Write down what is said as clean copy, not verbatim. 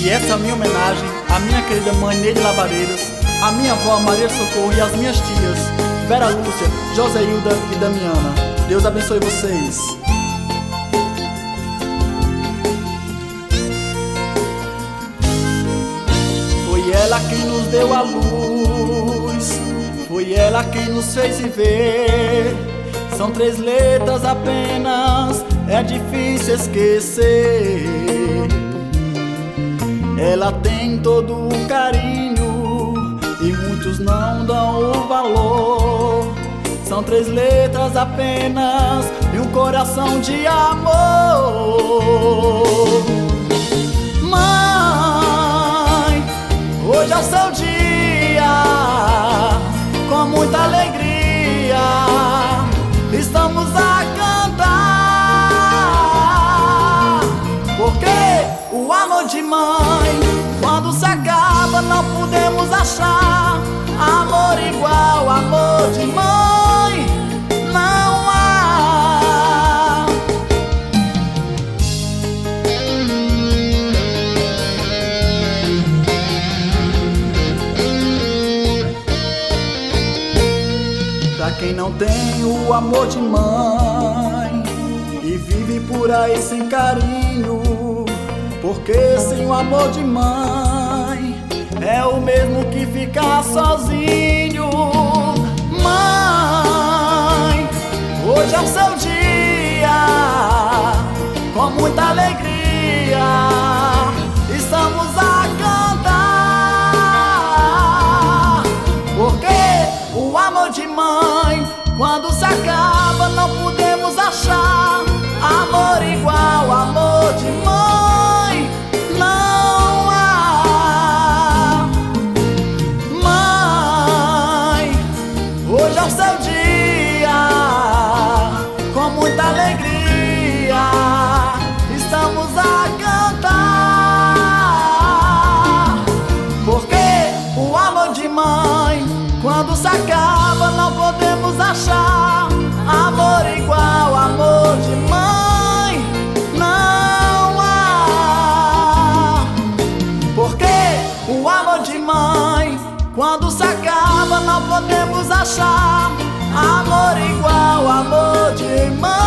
E essa é a minha homenagem à minha querida mãe Neide Lavareiras, à minha avó Maria Socorro e às minhas tias Vera Lúcia, Joseilda e Damiana. Deus abençoe vocês. Foi ela quem nos deu a luz, foi ela quem nos fez viver. São 3 letras apenas, é difícil esquecer. Ela tem todo o carinho e muitos não dão o valor. São 3 letras apenas e um coração de amor. Mãe, hoje é o seu dia, com muita alegria estamos a cantar, porque o amor de mãe, quando se acaba, não podemos achar amor igual, amor de mãe não há. Pra quem não tem o amor de mãe e vive por aí sem carinho, porque sem o amor de mãe é o mesmo que ficar sozinho. Mãe, hoje é o seu dia, com muita alegria estamos a cantar, porque o amor de mãe, quando se acaba, não podemos achar amor igual, amor de mãe não há. Mãe, hoje é o seu dia, com muita alegria estamos a cantar, porque o amor de mãe, quando se acaba, não podemos achar amor igual, amor de mãe não há. Porque o amor de mãe, quando se acaba, não podemos achar amor igual, amor de mãe.